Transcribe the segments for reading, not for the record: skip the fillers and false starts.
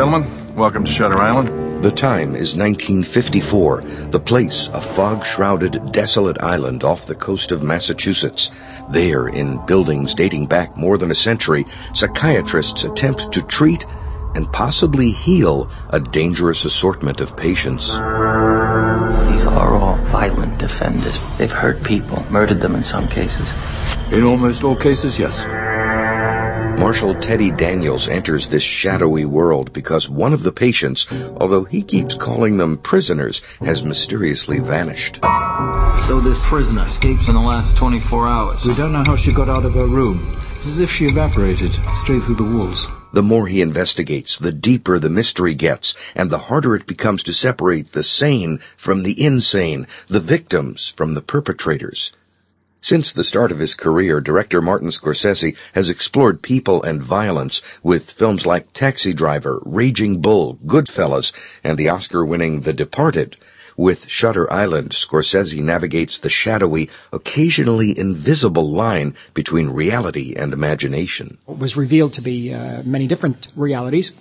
gentlemen, welcome to Shutter Island. The time is 1954. The place, a fog-shrouded, desolate island off the coast of Massachusetts. There, in buildings dating back more than a century, psychiatrists attempt to treat and possibly heal a dangerous assortment of patients. These are all violent offenders. They've hurt people, murdered them in some cases. In almost all cases, yes. Marshal Teddy Daniels enters this shadowy world because one of the patients, although he keeps calling them prisoners, has mysteriously vanished. So this prisoner escaped in the last 24 hours. We don't know how she got out of her room. It's as if she evaporated straight through the walls. The more he investigates, the deeper the mystery gets, and the harder it becomes to separate the sane from the insane, the victims from the perpetrators. Since the start of his career, director Martin Scorsese has explored people and violence with films like Taxi Driver, Raging Bull, Goodfellas, and the Oscar-winning The Departed. With Shutter Island, Scorsese navigates the shadowy, occasionally invisible line between reality and imagination. It was revealed to be many different realities,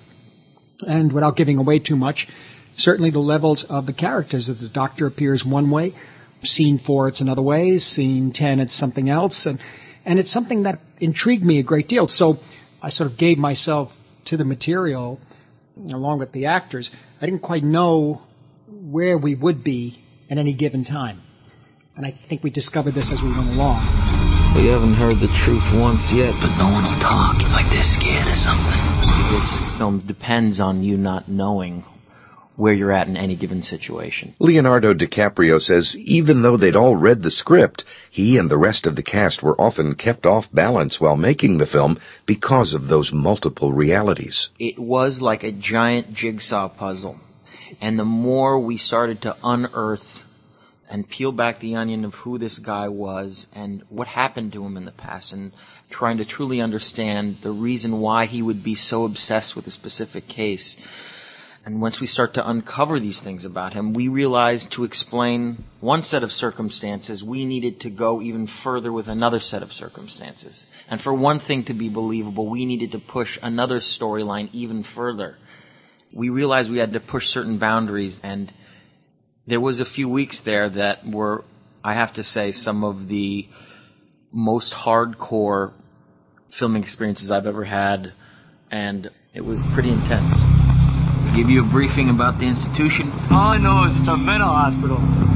and without giving away too much, certainly the levels of the characters. If the doctor appears one way, Scene 4 it's another way, Scene 10 it's something else, and it's something that intrigued me a great deal. So I sort of gave myself to the material, along with the actors. I didn't quite know where we would be at any given time. And I think we discovered this as we went along. We haven't heard the truth once yet, But no one will talk. It's like they're scared of something. This film depends on you not knowing where you're at in any given situation. Leonardo DiCaprio says even though they'd all read the script, he and the rest of the cast were often kept off balance while making the film because of those multiple realities. It was like a giant jigsaw puzzle. And the more we started to unearth and peel back the onion of who this guy was and what happened to him in the past, and trying to truly understand the reason why he would be so obsessed with a specific case. And once we start to uncover these things about him, we realized to explain one set of circumstances, we needed to go even further with another set of circumstances. And for one thing to be believable, we needed to push another storyline even further. We realized we had to push certain boundaries, and there was a few weeks there that were, I have to say, some of the most hardcore filming experiences I've ever had, and it was pretty intense. give you a briefing about the institution. All I know is it's a mental hospital.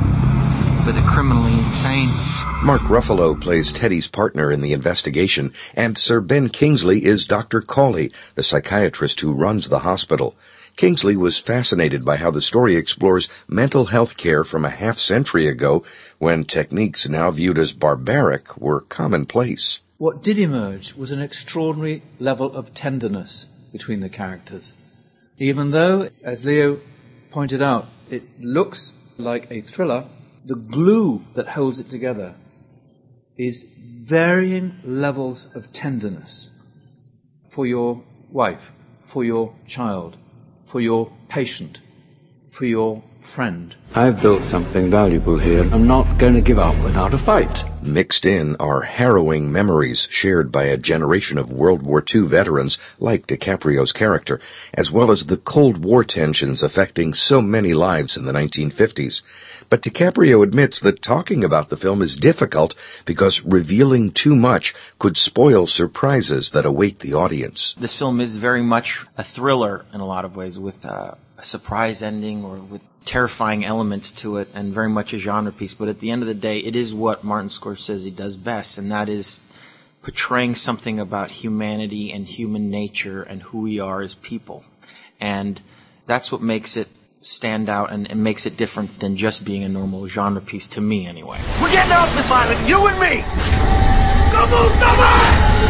For the criminally insane. Mark Ruffalo plays Teddy's partner in the investigation, and Sir Ben Kingsley is Dr. Cawley, the psychiatrist who runs the hospital. Kingsley was fascinated by how the story explores mental health care from a half-century ago, when techniques now viewed as barbaric were commonplace. What did emerge was an extraordinary level of tenderness between the characters. Even though, as Leo pointed out, it looks like a thriller, the glue that holds it together is varying levels of tenderness for your wife, for your child, for your patient, for your friend. I've built something valuable here. I'm not going to give up without a fight. Mixed in are harrowing memories shared by a generation of World War II veterans like DiCaprio's character, as well as the Cold War tensions affecting so many lives in the 1950s. But DiCaprio admits that talking about the film is difficult because revealing too much could spoil surprises that await the audience. This film is very much a thriller in a lot of ways, with a surprise ending or with terrifying elements to it, and very much a genre piece. But at the end of the day, it is what Martin Scorsese does best, and that is portraying something about humanity and human nature and who we are as people. And that's what makes it stand out and makes it different than just being a normal genre piece, to me anyway. We're getting off this island, you and me! Go move, go move!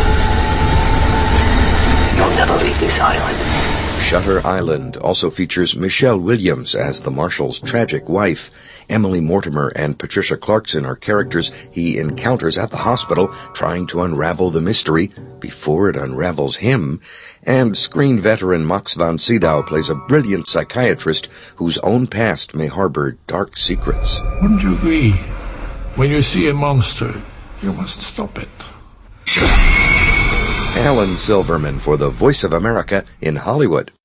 You'll never leave this island. Shutter Island also features Michelle Williams as the Marshal's tragic wife. Emily Mortimer and Patricia Clarkson are characters he encounters at the hospital, trying to unravel the mystery before it unravels him. And screen veteran Max von Sydow plays a brilliant psychiatrist whose own past may harbor dark secrets. Wouldn't you agree? When you see a monster, you must stop it. Alan Silverman for the Voice of America in Hollywood.